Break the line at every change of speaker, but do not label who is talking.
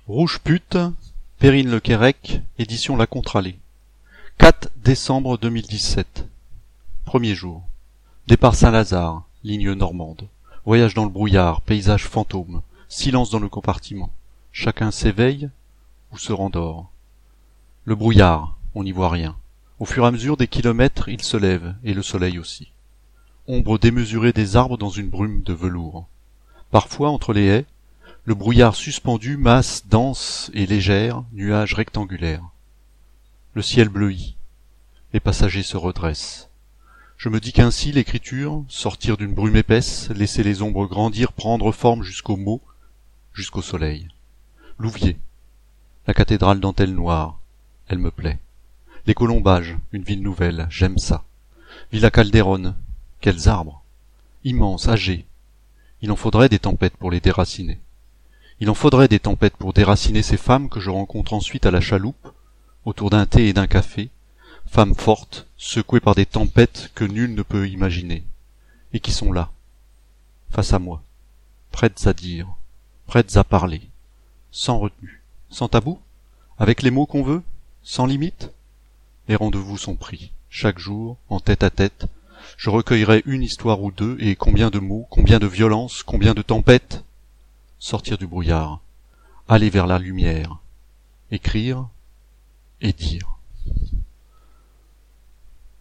Rouge pute, Perrine Le Quérec, édition La Contralée. 4 décembre 2017. Premier jour. Départ Saint-Lazare, ligne normande. Voyage dans le brouillard, paysage fantôme, silence dans le compartiment. Chacun s'éveille ou se rendort. Le brouillard, on n'y voit rien. Au fur et à mesure des kilomètres, il se lève, et le soleil aussi. Ombre démesurée des arbres dans une brume de velours. Parfois, entre les haies, le brouillard suspendu, masse dense et légère, nuage rectangulaire. Le ciel bleuit. Les passagers se redressent. Je me dis qu'ainsi l'écriture, sortir d'une brume épaisse, laisser les ombres grandir, prendre forme jusqu'aux mots, jusqu'au soleil. Louviers. La cathédrale dentelle noire. Elle me plaît. Les Colombages, une ville nouvelle, j'aime ça. Villa Calderone. Quels arbres. Immenses, âgés. Il en faudrait des tempêtes pour les déraciner. Il en faudrait des tempêtes pour déraciner ces femmes que je rencontre ensuite à la chaloupe, autour d'un thé et d'un café, femmes fortes, secouées par des tempêtes que nul ne peut imaginer, et qui sont là, face à moi, prêtes à dire, prêtes à parler, sans retenue, sans tabou, avec les mots qu'on veut, sans limite. Les rendez-vous sont pris, chaque jour, en tête à tête, je recueillerai une histoire ou deux, et combien de mots, combien de violences, combien de tempêtes. Sortir du brouillard, aller vers la lumière, écrire et dire.